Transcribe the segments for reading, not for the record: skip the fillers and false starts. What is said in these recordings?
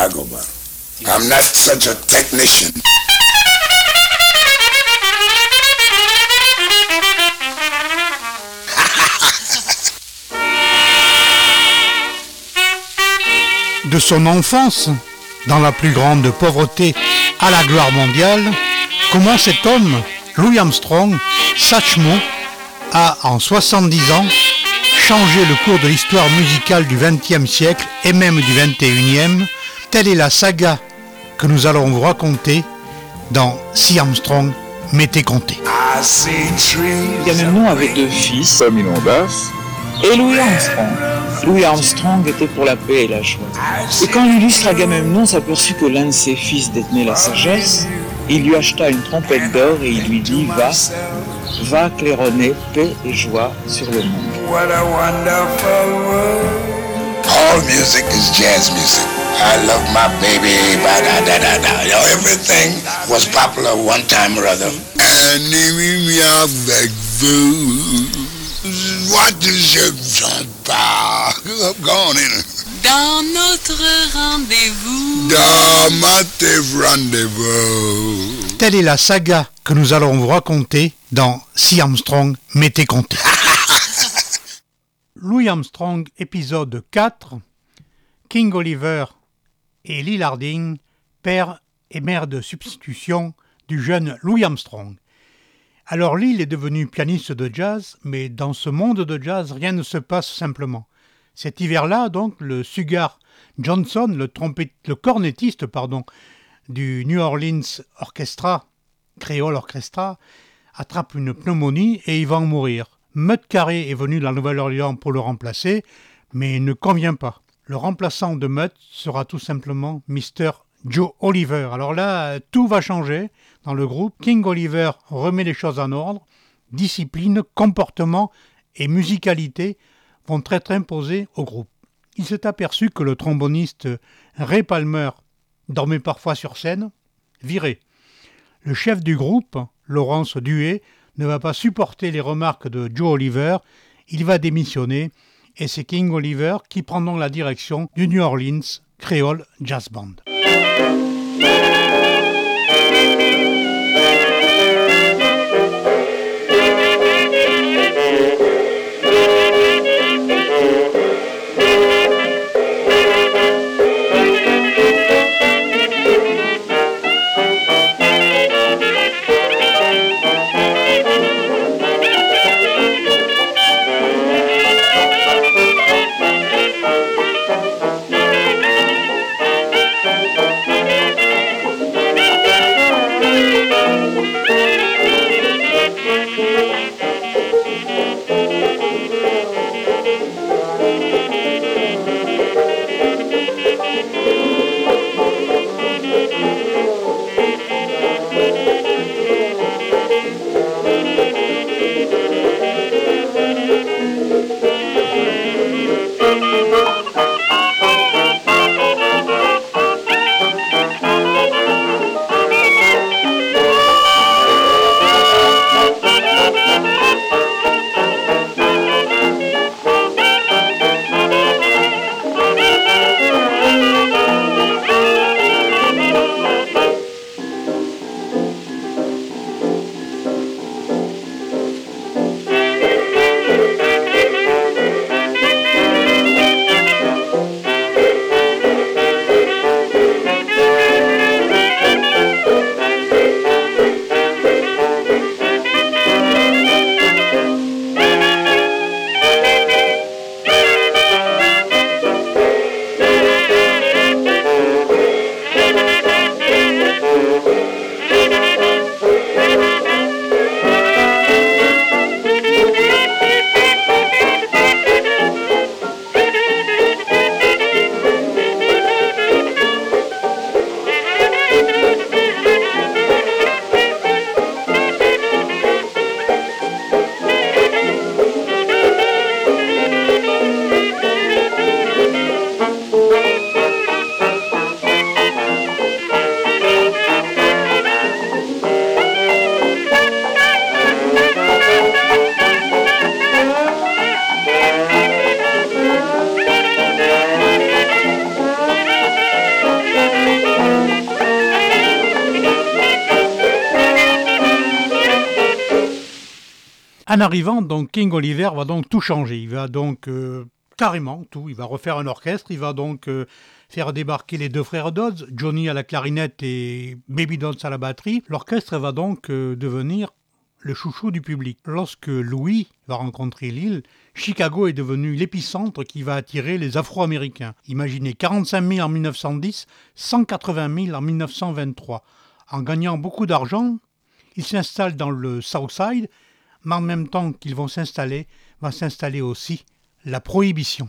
Dagobah. I'm not such a technician. De son enfance, dans la plus grande pauvreté à la gloire mondiale, comment cet homme, Louis Armstrong, Satchmo, a en 70 ans changé le cours de l'histoire musicale du XXe siècle et même du XXIe. Telle est la saga que nous allons vous raconter dans Si Armstrong m'était compté. Agamemnon avait 2 fils, Epaminondas et Louis Armstrong. Louis Armstrong était pour la paix et la joie. Et quand l'illustre Agamemnon s'aperçut que l'un de ses fils détenait la sagesse, il lui acheta une trompette d'or et il lui dit « Va claironner paix et joie sur le monde. » What a wonderful world. All music is jazz music. I love my baby, ba-da-da-da-da. You know, everything was popular one time or other. What does your son pas? Go on in. Dans notre rendez-vous. Dans notre rendez-vous. Telle est la saga que nous allons vous raconter dans Si Armstrong m'était compté. Louis Armstrong, épisode 4, King Oliver et Lil Harding, père et mère de substitution du jeune Louis Armstrong. Alors Lil est devenu pianiste de jazz, mais dans ce monde de jazz, rien ne se passe simplement. Cet hiver-là, donc, le Sugar Johnson, le cornettiste du New Orleans Orchestra, Creole Orchestra, attrape une pneumonie et il va en mourir. Mutt Carey est venu de la Nouvelle-Orléans pour le remplacer, mais il ne convient pas. Le remplaçant de Mutt sera tout simplement Mr. Joe Oliver. Alors là, tout va changer dans le groupe. King Oliver remet les choses en ordre. Discipline, comportement et musicalité vont être imposés au groupe. Il s'est aperçu que le tromboniste Ray Palmer dormait parfois sur scène, viré. Le chef du groupe, Laurence Duhay, ne va pas supporter les remarques de Joe Oliver, il va démissionner et c'est King Oliver qui prend donc la direction du New Orleans Creole Jazz Band. En arrivant, donc King Oliver va donc tout changer. Il va donc carrément tout. Il va refaire un orchestre. Il va donc faire débarquer les deux frères Dodds, Johnny à la clarinette et Baby Dodds à la batterie. L'orchestre va donc devenir le chouchou du public. Lorsque Louis va rencontrer Lil, Chicago est devenu l'épicentre qui va attirer les Afro-Américains. Imaginez 45 000 en 1910, 180 000 en 1923. En gagnant beaucoup d'argent, ils s'installent dans le Southside, mais en même temps qu'ils vont s'installer, va s'installer aussi la prohibition.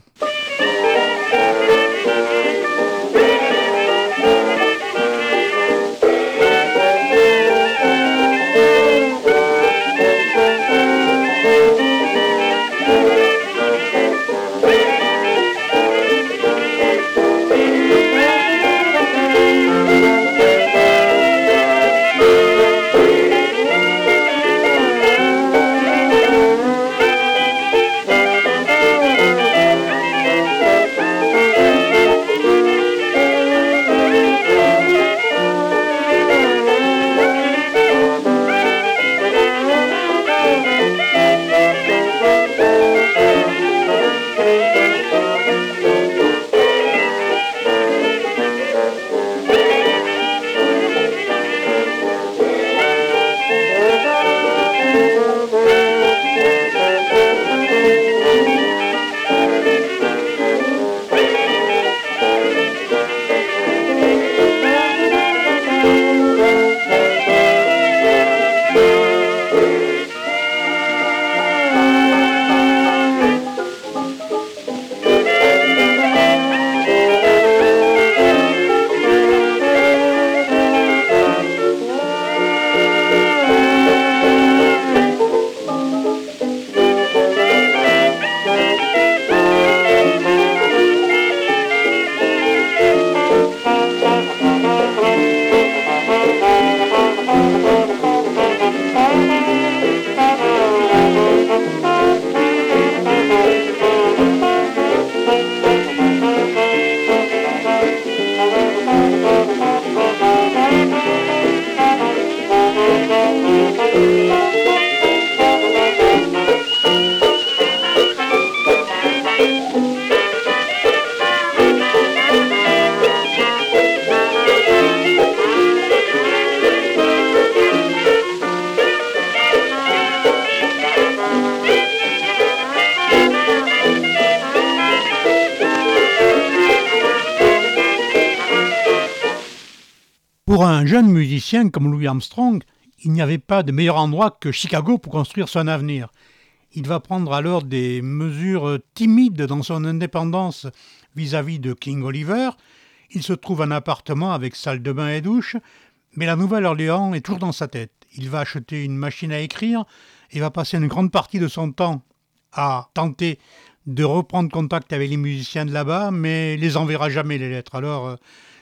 Pour un jeune musicien comme Louis Armstrong, il n'y avait pas de meilleur endroit que Chicago pour construire son avenir. Il va prendre alors des mesures timides dans son indépendance vis-à-vis de King Oliver. Il se trouve un appartement avec salle de bain et douche, mais la Nouvelle-Orléans est toujours dans sa tête. Il va acheter une machine à écrire et va passer une grande partie de son temps à tenter de reprendre contact avec les musiciens de là-bas, mais les enverra jamais les lettres. Alors,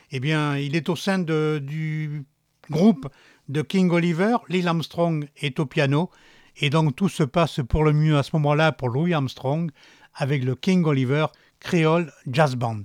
il est au sein du groupe de King Oliver. Lil Armstrong est au piano, et donc tout se passe pour le mieux à ce moment-là pour Louis Armstrong avec le King Oliver Creole Jazz Band.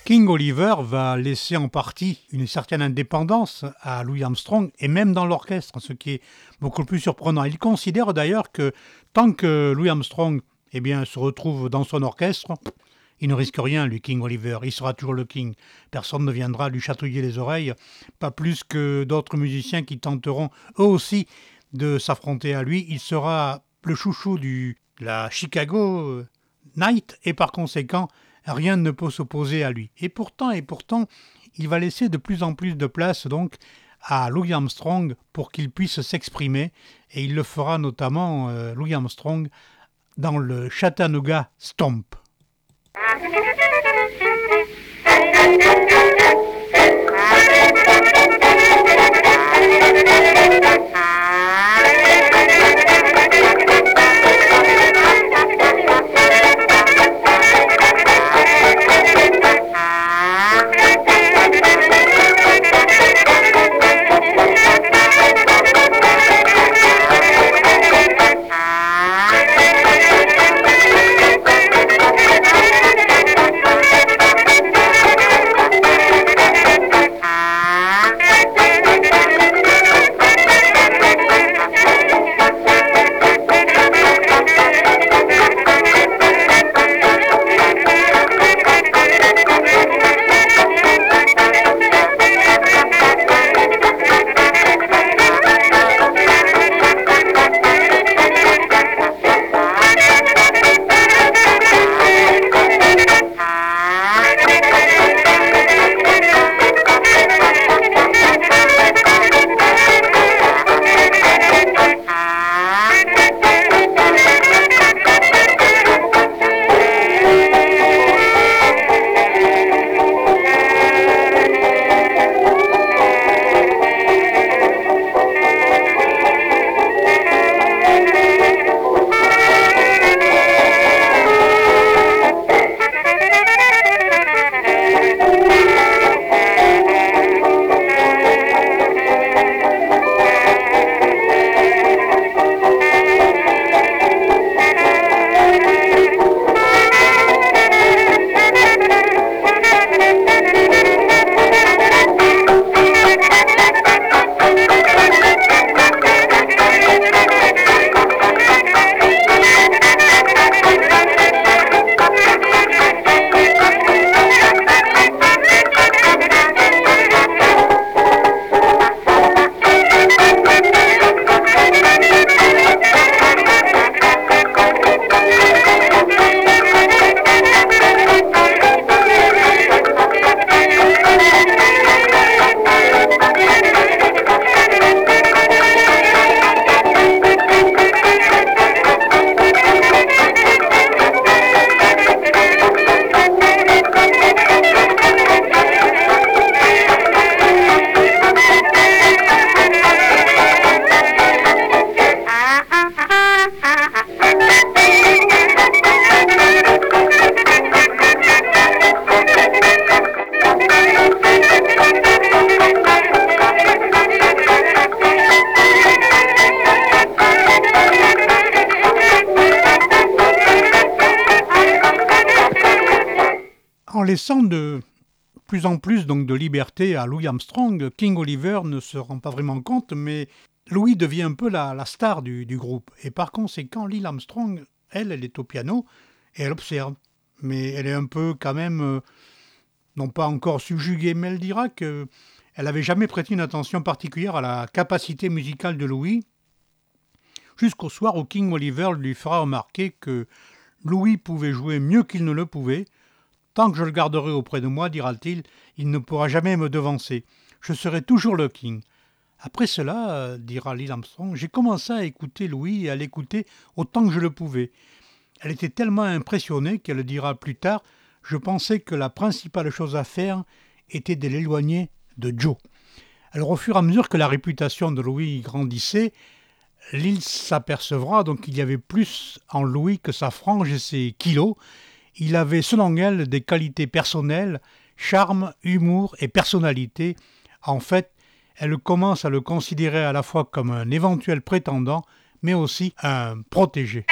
King Oliver va laisser en partie une certaine indépendance à Louis Armstrong et même dans l'orchestre, ce qui est beaucoup plus surprenant. Il considère d'ailleurs que tant que Louis Armstrong se retrouve dans son orchestre, il ne risque rien, lui, King Oliver. Il sera toujours le King. Personne ne viendra lui chatouiller les oreilles, pas plus que d'autres musiciens qui tenteront eux aussi de s'affronter à lui. Il sera le chouchou de la Chicago Night et par conséquent, rien ne peut s'opposer à lui. Et pourtant, il va laisser de plus en plus de place donc à Louis Armstrong pour qu'il puisse s'exprimer. Et il le fera notamment, Louis Armstrong, dans le Chattanooga Stomp. Laissant de plus en plus donc de liberté à Louis Armstrong, King Oliver ne se rend pas vraiment compte, mais Louis devient un peu la star du groupe. Et par conséquent, Lil Armstrong, elle est au piano et elle observe. Mais elle est un peu quand même, non pas encore subjuguée, mais elle dira qu'elle n'avait jamais prêté une attention particulière à la capacité musicale de Louis, jusqu'au soir où King Oliver lui fera remarquer que Louis pouvait jouer mieux qu'il ne le pouvait. Tant que je le garderai auprès de moi, dira-t-il, il ne pourra jamais me devancer. Je serai toujours le King. Après cela, dira Lil Armstrong, j'ai commencé à écouter Louis et à l'écouter autant que je le pouvais. Elle était tellement impressionnée qu'elle dira plus tard, je pensais que la principale chose à faire était de l'éloigner de Joe. Alors au fur et à mesure que la réputation de Louis grandissait, Lil s'apercevra donc qu'il y avait plus en Louis que sa frange et ses kilos. Il avait, selon elle, des qualités personnelles, charme, humour et personnalité. En fait, elle commence à le considérer à la fois comme un éventuel prétendant, mais aussi un protégé.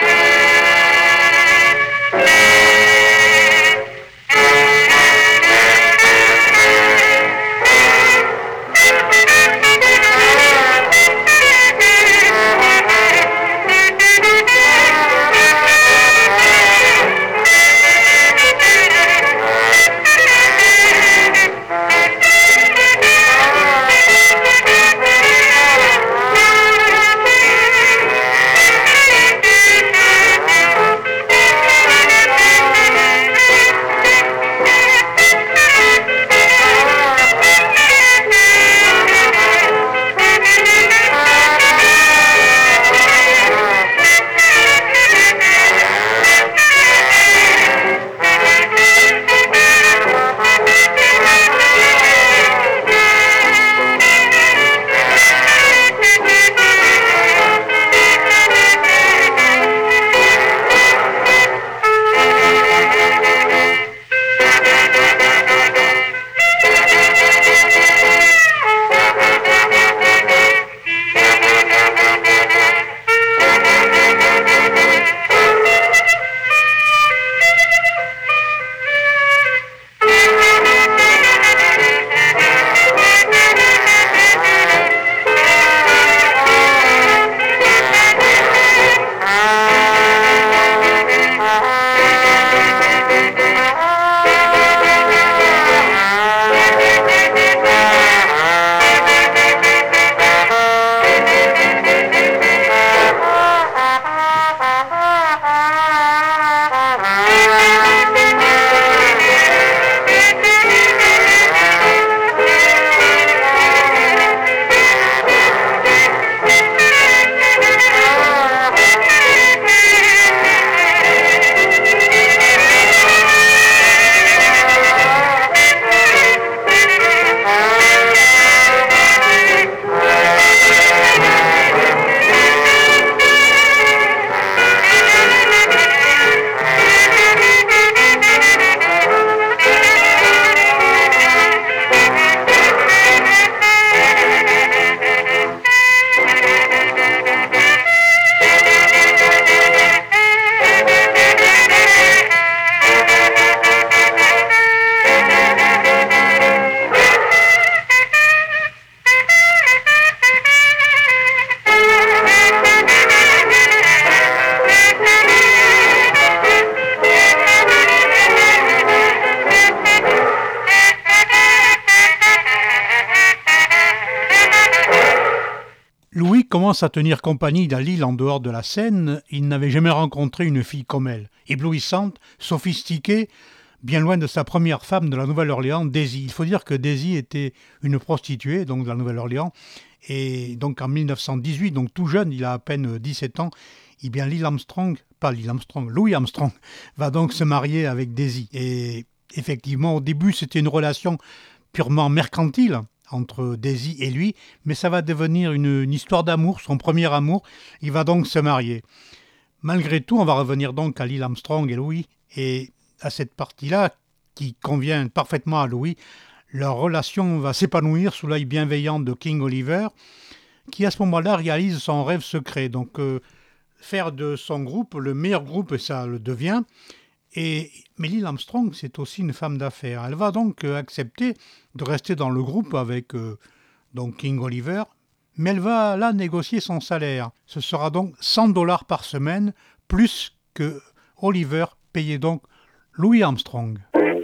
commence à tenir compagnie dans l'île en dehors de la scène, il n'avait jamais rencontré une fille comme elle, éblouissante, sophistiquée, bien loin de sa première femme de la Nouvelle-Orléans, Daisy. Il faut dire que Daisy était une prostituée donc de la Nouvelle-Orléans, et donc en 1918, donc tout jeune, il a à peine 17 ans, et bien Louis Armstrong va donc se marier avec Daisy. Et effectivement, au début, c'était une relation purement mercantile entre Daisy et lui, mais ça va devenir une histoire d'amour, son premier amour. Il va donc se marier. Malgré tout, on va revenir donc à Louis Armstrong et Louis, et à cette partie-là, qui convient parfaitement à Louis, leur relation va s'épanouir sous l'œil bienveillant de King Oliver, qui à ce moment-là réalise son rêve secret. Donc, faire de son groupe le meilleur groupe, et ça le devient. Mais Louis Armstrong, c'est aussi une femme d'affaires. Elle va donc accepter de rester dans le groupe avec donc King Oliver, mais elle va là négocier son salaire. Ce sera donc $100 par semaine, plus que Oliver payait donc Louis Armstrong.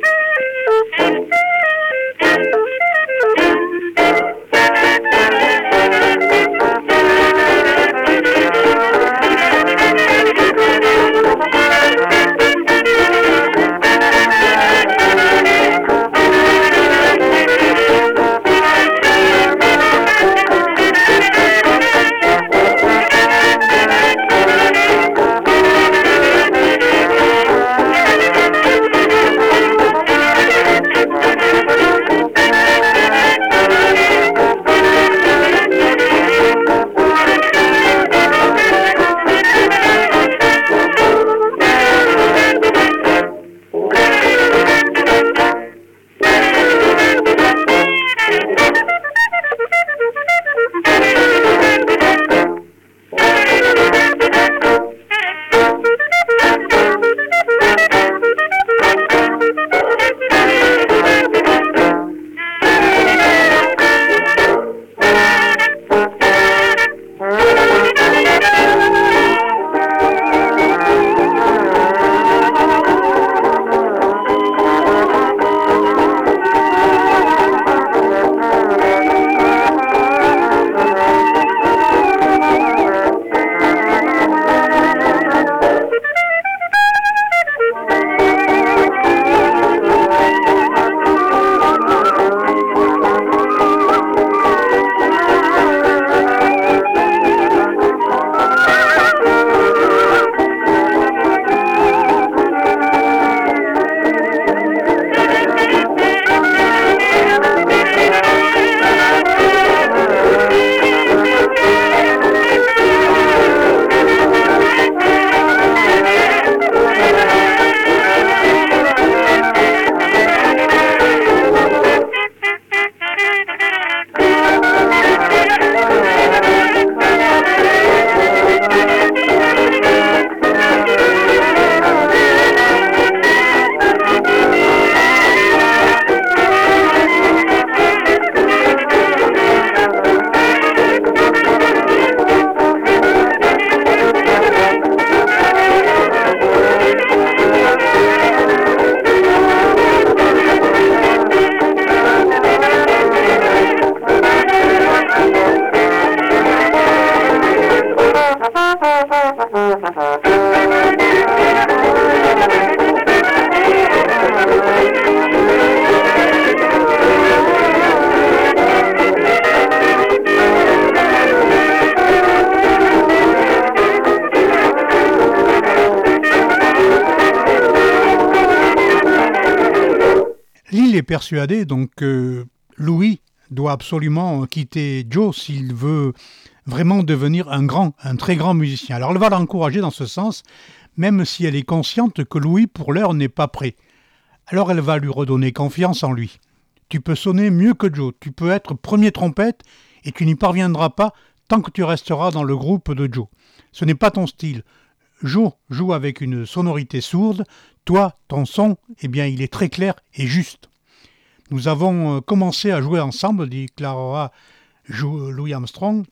Lil est persuadé donc que Louis doit absolument quitter Joe s'il veut vraiment devenir un très grand musicien. Alors elle va l'encourager dans ce sens, même si elle est consciente que Louis pour l'heure n'est pas prêt. Alors elle va lui redonner confiance en lui. Tu peux sonner mieux que Joe, tu peux être premier trompette et tu n'y parviendras pas tant que tu resteras dans le groupe de Joe. Ce n'est pas ton style. Joe joue avec une sonorité sourde, toi, ton son, eh bien il est très clair et juste. Nous avons commencé à jouer ensemble, déclarera Louis Armstrong.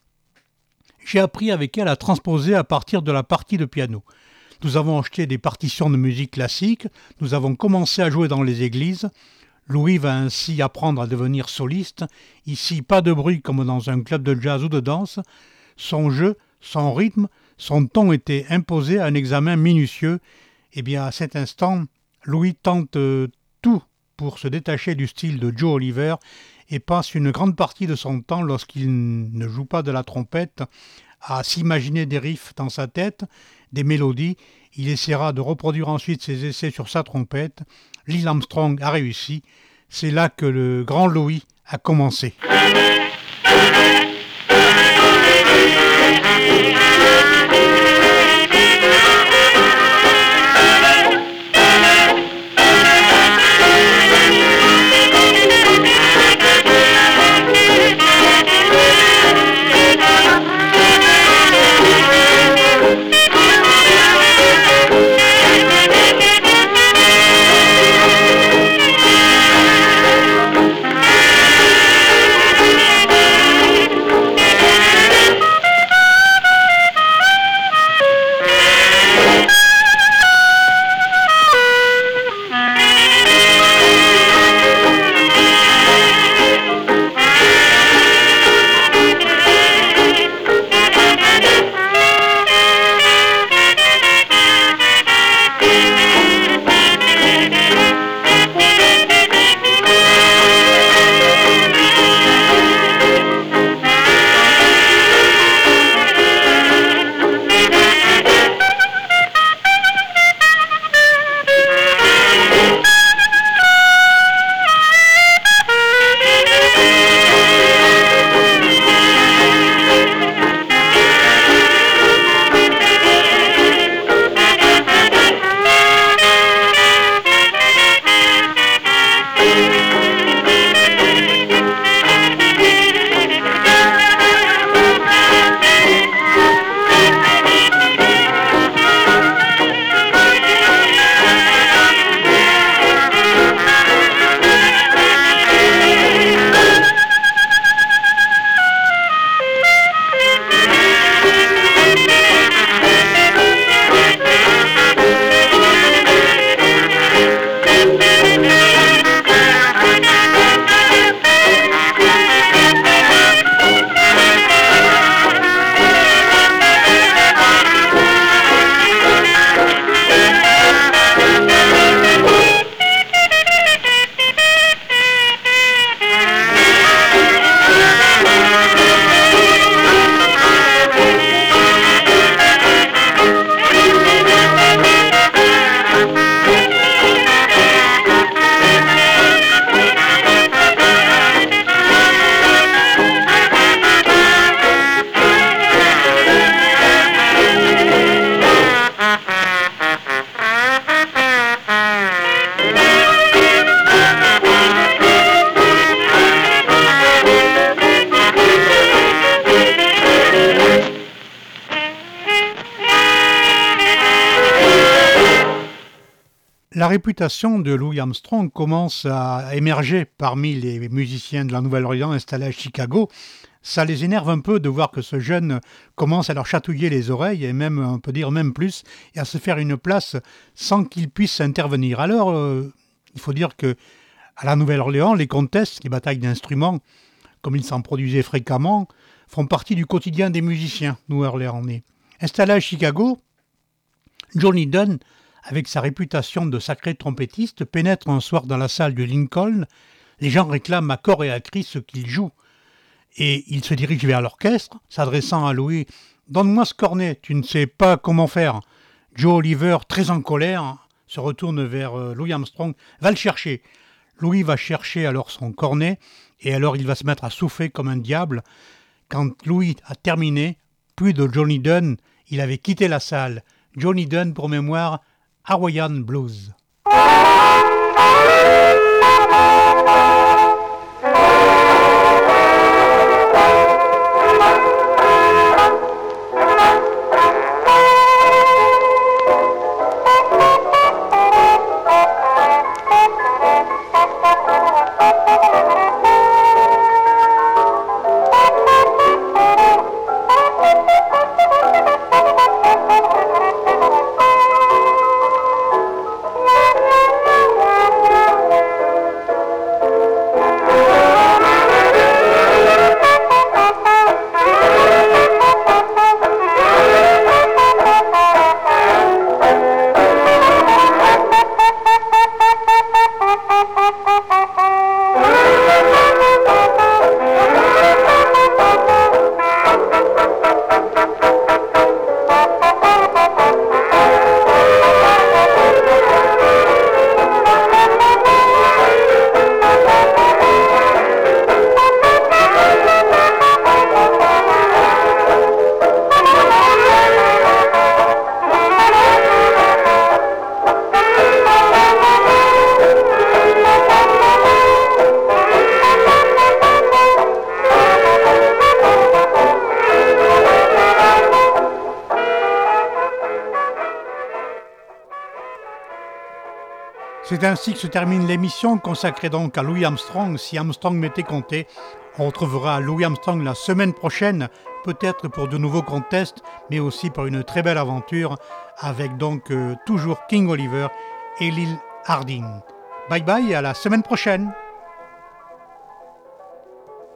J'ai appris avec elle à transposer à partir de la partie de piano. Nous avons acheté des partitions de musique classique, nous avons commencé à jouer dans les églises. Louis va ainsi apprendre à devenir soliste. Ici, pas de bruit comme dans un club de jazz ou de danse. son jeu, son rythme, son ton étaient imposés à un examen minutieux. Et bien à cet instant, Louis tente tout pour se détacher du style de Joe Oliver et passe une grande partie de son temps, lorsqu'il ne joue pas de la trompette, à s'imaginer des riffs dans sa tête, des mélodies. Il essaiera de reproduire ensuite ses essais sur sa trompette. Louis Armstrong a réussi. C'est là que le grand Louis a commencé. La réputation de Louis Armstrong commence à émerger parmi les musiciens de la Nouvelle-Orléans installés à Chicago. Ça les énerve un peu de voir que ce jeune commence à leur chatouiller les oreilles, et même, on peut dire même plus, et à se faire une place sans qu'il puisse intervenir. Alors, il faut dire que à la Nouvelle-Orléans, les contests, les batailles d'instruments, comme il s'en produisait fréquemment, font partie du quotidien des musiciens new-orléanais. Installé à Chicago, Johnny Dunn, avec sa réputation de sacré trompettiste, pénètre un soir dans la salle du Lincoln. Les gens réclament à corps et à cri ce qu'il joue. Et il se dirige vers l'orchestre, s'adressant à Louis. « Donne-moi ce cornet, tu ne sais pas comment faire. » Joe Oliver, très en colère, se retourne vers Louis Armstrong. « Va le chercher. » Louis va chercher alors son cornet, et alors il va se mettre à souffler comme un diable. Quand Louis a terminé, plus de Johnny Dunn, il avait quitté la salle. Johnny Dunn, pour mémoire, Hawaiian Blues. C'est ainsi que se termine l'émission consacrée donc à Louis Armstrong. Si Armstrong m'était compté, on retrouvera Louis Armstrong la semaine prochaine, peut-être pour de nouveaux contests, mais aussi pour une très belle aventure avec donc toujours King Oliver et Lil Harding. Bye bye et à la semaine prochaine.